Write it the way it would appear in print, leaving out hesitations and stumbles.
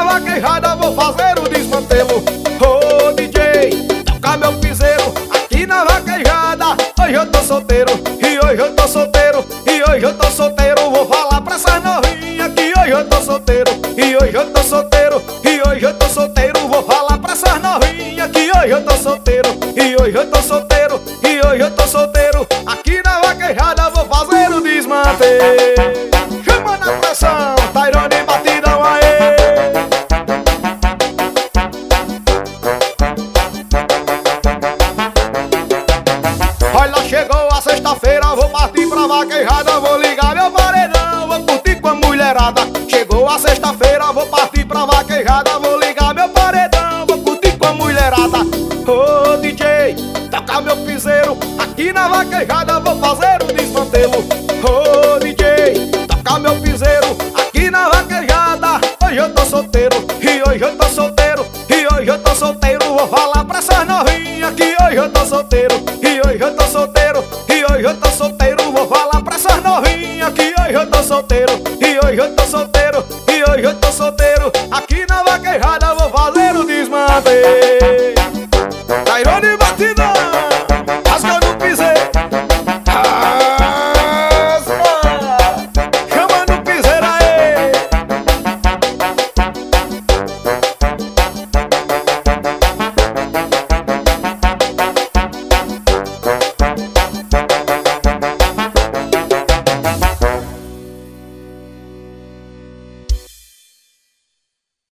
na vaquejada vou fazer o desmantelo. Ô DJ, toca meu piseiro aqui na vaquejada. Hoje eu tô solteiro, e hoje eu tô solteiro, e hoje eu tô solteiro. Vou falar pra essas novinhas que hoje eu tô solteiro, e hoje eu tô solteiro, e hoje eu tô solteiro. Vou falar pra essas novinhas que hoje eu tô solteiro, e hoje eu tô solteiro, e hoje eu tô solteiro. Aqui na vaquejada vou fazer o desmantelo. Chama na pressão, Tairone batidão aí. Olha, chegou a sexta-feira, vou partir pra vaquejada. Vou ligar meu paredão, vou curtir com a mulherada. Chegou a sexta-feira, vou partir pra vaquejada. Vou ligar meu paredão, vou curtir com a mulherada. Ô DJ, toca meu piseiro aqui na vaquejada, vou fazer o desmantelo. Ô DJ, toca meu piseiro aqui na vaquejada. Hoje eu tô solteiro, e hoje eu tô solteiro, e hoje eu tô solteiro. Vou falar pra essas novinhas que hoje eu tô solteiro, e hoje eu tô solteiro, e hoje eu tô solteiro. Vou falar pra essas novinhas que hoje eu tô solteiro, e hoje eu tô solteiro.